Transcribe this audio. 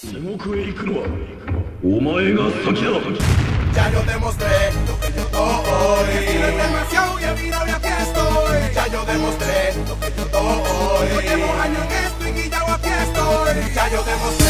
地獄へ行くのはお前が先だ。 Ya yo demostré lo que yo doy. Tienes demasiado y he virado y aquí estoy. Ya yo demostré lo que yo doy. Yo llevo años en esto y guillao aquí estoy. Ya yo demostré.